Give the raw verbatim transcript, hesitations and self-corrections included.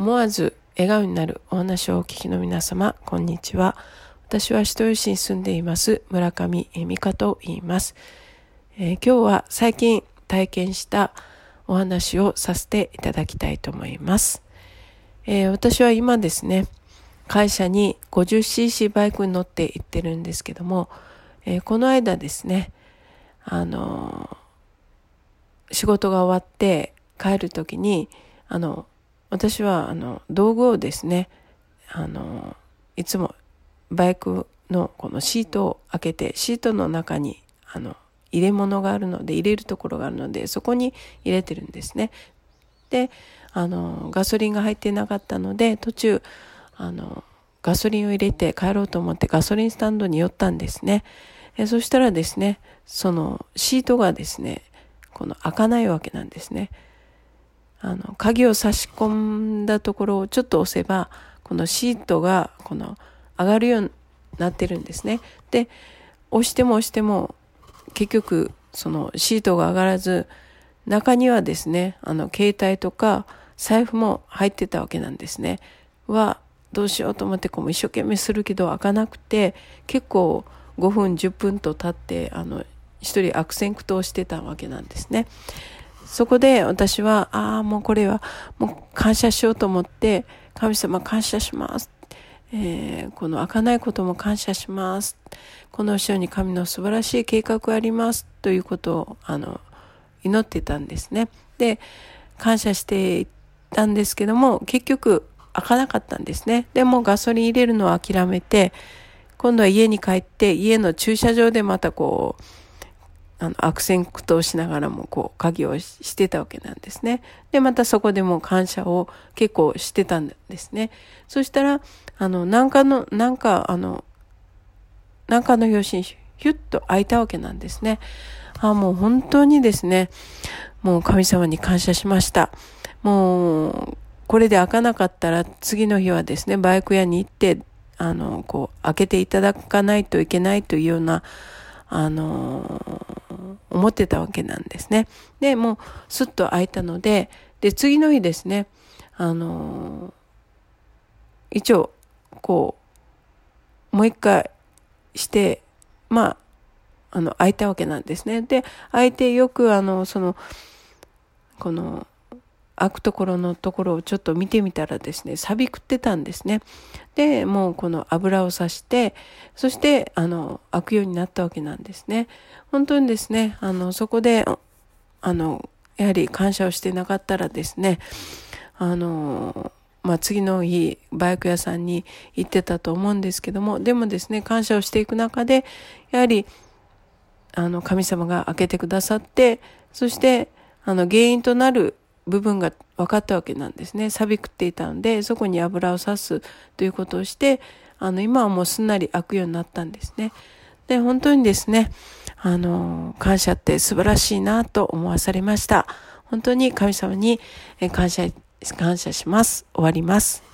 思わず笑顔になるお話をお聞きの皆様、こんにちは。私は人吉に住んでいます村上美香と言います、えー、今日は最近体験したお話をさせていただきたいと思います、えー、私は今ですね、会社に ごじゅっシーシー バイクに乗って行ってるんですけども、えー、この間ですね、あのー、仕事が終わって帰るときに、あの私はあの道具をですね、あのいつもバイクのこのシートを開けて、シートの中にあの入れ物があるので、入れるところがあるので、そこに入れてるんですね。で、あのガソリンが入ってなかったので、途中あのガソリンを入れて帰ろうと思ってガソリンスタンドに寄ったんですね。えそしたらですね、そのシートがですね、この開かないわけなんですね。あの鍵を差し込んだところをちょっと押せば、このシートがこの上がるようになってるんですね。で、押しても押しても結局そのシートが上がらず、中にはですね、あの携帯とか財布も入ってたわけなんですね。はどうしようと思ってこう一生懸命するけど開かなくて、結構ごふんじゅっぷんと経ってあの一人悪戦苦闘してたわけなんですね。そこで私は、ああ、もうこれはもう感謝しようと思って、神様感謝します。えー、この開かないことも感謝します。この後ろに神の素晴らしい計画があります。ということを、あの、祈っていたんですね。で、感謝していたんですけども、結局開かなかったんですね。でもガソリン入れるのを諦めて、今度は家に帰って、家の駐車場でまたこう、あの悪戦苦闘しながらもこう鍵をしてたわけなんですね。で、またそこでも感謝を結構してたんですね。そしたら、あの、なんかの、なんか、あの、なんかの拍子にヒュッと開いたわけなんですね。あ、もう本当にですね、もう神様に感謝しました。もう、これで開かなかったら次の日はですね、バイク屋に行って、あの、こう、開けていただかないといけないというような、あの、思ってたわけなんですね。で、もうスッと開いたので、で、次の日ですね、あの、一応、こう、もう一回して、まあ、あの、開いたわけなんですね。で、開いてよく、あの、その、この、開くところのところをちょっと見てみたらですね、錆びくってたんですね。で、もうこの油をさして、そしてあの開くようになったわけなんですね。本当にですね、あのそこであのやはり感謝をしてなかったらですね、あのまあ次の日バイク屋さんに行ってたと思うんですけども、でもですね、感謝をしていく中でやはりあの神様が開けてくださって、そしてあの原因となる部分が分かったわけなんですね。錆びくっていたので、そこに油をさすということをして、あの今はもうすんなり開くようになったんですね。で、本当にですね、あの感謝って素晴らしいなと思わされました。本当に神様に感謝感謝します。終わります。